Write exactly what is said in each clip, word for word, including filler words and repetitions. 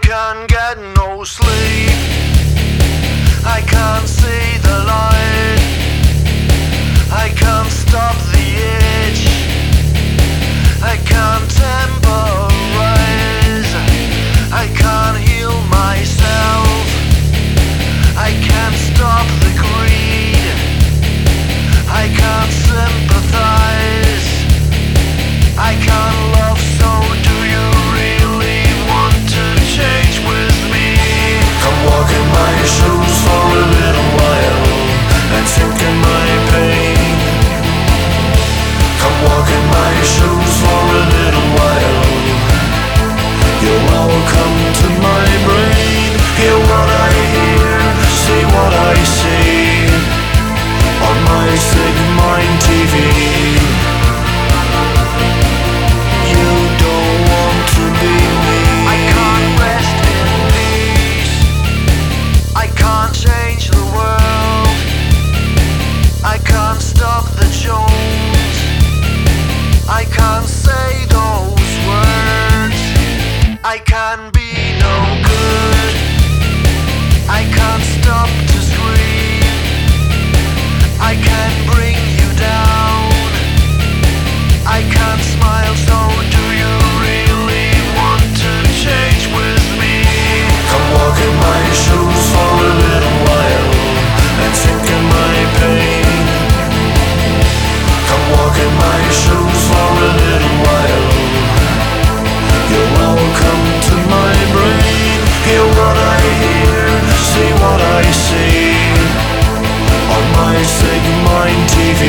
can't get no sleep. I can't see the light. I can't stop the itch. I can't temporize. I can't heal myself. I can't stop the greed. I can't sympathize. I can't love, so do you really want to change with me? Come walk in my shoes for a little while and sink in my pain. Come walk in my shoes for a little while. You're welcome to my brain. Hear what I hear, see what I see on my sick mind T V. You don't want to be me. I can't rest in peace. I can't change the world. I can't stop the Jones. I can't say those words. I can be no good. I can't stop to scream. I can't bring you down. I can't smile, so do you really want to change with me? Come walk in my shoes for a little while and sink in my pain. Come walk in my shoes for a little while. You're welcome to my brain. Hear what I hear, see what I see on my sick mind T V.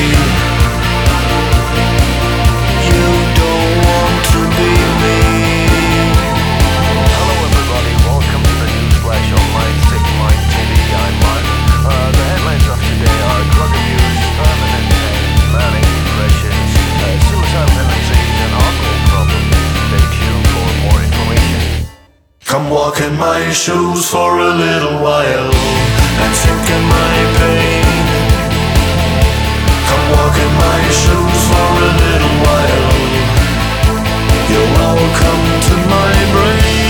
You don't want to be me. Hello everybody, welcome to the news flash on my sick mind T V. I'm Mark. Uh, the headlines of today are drug abuse, permanent pain, manic depressions, uh, suicide tendencies, and alcohol problems. Stay tuned for more information. Come walk in my shoes for a little while and sink in my pain. Come walk in my shoes for a little while. You're welcome to my brain.